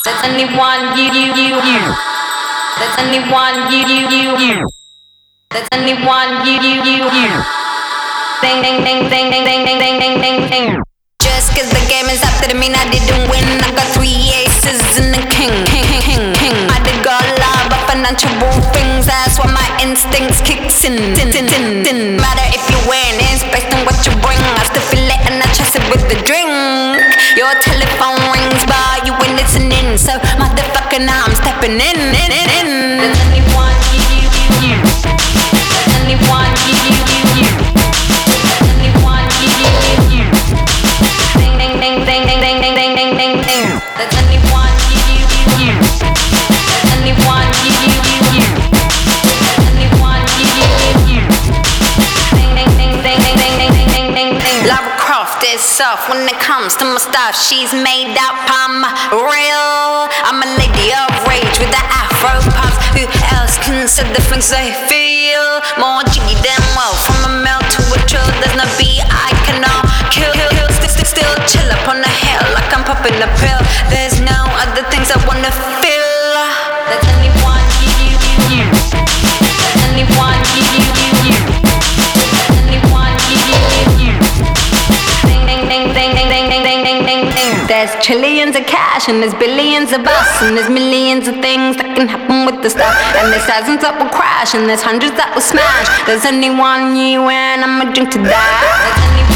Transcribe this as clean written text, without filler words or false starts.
There's only one you. There's only one you. There's only one you. Ding ding ding ding ding ding ding ding ding ding ding. Just cause the game is up doesn't mean I didn't win. I got 3 aces and a king. I did got love but financial things. That's why my instincts kicks in. Matter if you win, it's based on what you bring. I still feel it and I chase it with the drink. Your telephone rings but you ain't listening. So motherfucker now I'm stepping in. There's only one you. There's only one you. There's only one you. Ding ding ding ding ding ding ding ding ding ding ding. There's only one you. There's only one you. There's only one you. Ding ding ding ding ding ding ding ding ding ding. Lara Croft is soft when it comes to my stuff. She's made up, I'm real. I'm a lady of rage with the afro puffs. Who else can say the things they feel? More jiggy than well. From a male to a trill, there's no beat I cannot kill. Still chill up on the hill like I'm popping a pill. There's no other things I wanna feel. There's only one you. There's only one you. There's only one you. Ding ding ding ding ding ding ding ding ding ding ding. There's trillions of cash and there's billions of us and there's millions of things that can happen with the stuff. And there's thousands that will crash and there's hundreds that will smash. There's only one you and I'ma drink to that. There's only